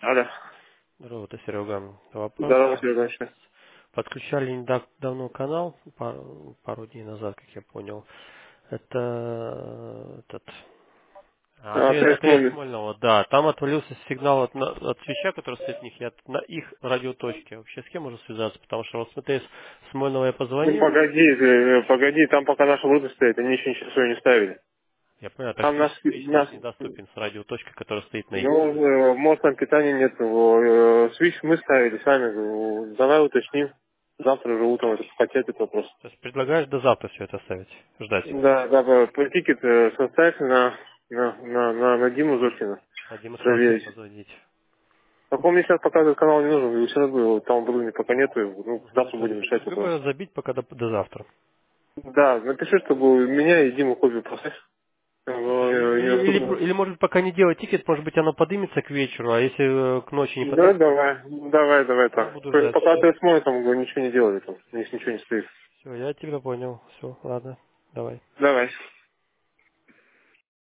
Алло. Здорово, это Серега. Вопрос. Здорово, Серега. Подключали не так давно канал, пару дней назад, как я понял. Это этот. Связь От с вами. Смольного, да. Там отвалился сигнал от свеча, который стоит в них, и на их радиоточке. Вообще с кем можно связаться? Потому что вот смотри, с Смольного я Ну, позвонил. погоди, там пока наши вроде стоят, они еще ничего своего не ставили. Я понял, так Там свич нас, наш недоступен с радиоточкой, которая стоит на их. ну, мост там питания нет, свич мы ставили сами, давай уточним. Завтра уже утром это хотят этот вопрос. То есть предлагаешь до завтра все это оставить, ждать. Да, по тикет составь на Диму Зоркина. А Дима сказал тебе Проверить. позвонить. Так он мне сейчас показывает канал не нужен, его все равно там в Руне пока нету, ну, Мгм. завтра будем решать вопрос. Предлагаю забить пока до завтра. Да, напиши, чтобы меня и Диму копию поставь. Слушай, Недоступно. или может пока не делать тикет, может быть оно поднимется к вечеру, а если к ночи не Да, поднимется, давай то я так. буду То есть ждать. пока ты смотришь, там ничего не делали, там, если ничего не стоит. Все, я тебя понял. Все, ладно, давай. Давай.